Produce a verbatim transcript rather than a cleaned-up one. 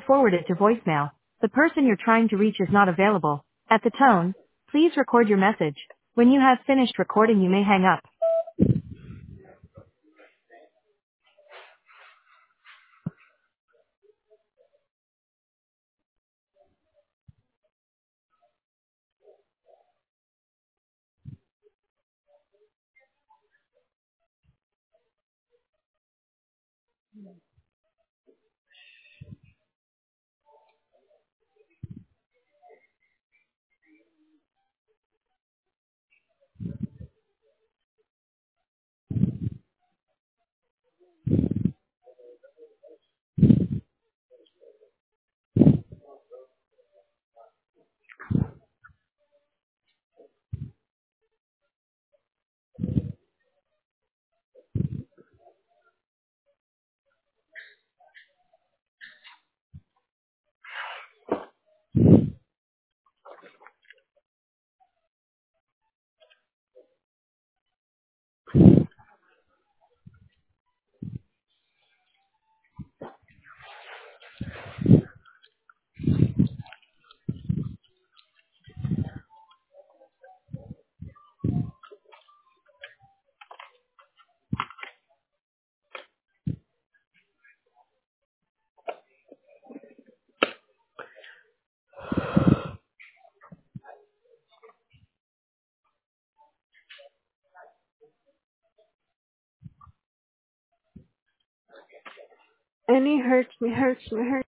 forwarded to voicemail. The person you're trying to reach is not available. At the tone, please record your message. When you have finished recording, you may hang up. Any hurts me, hurts me, hurts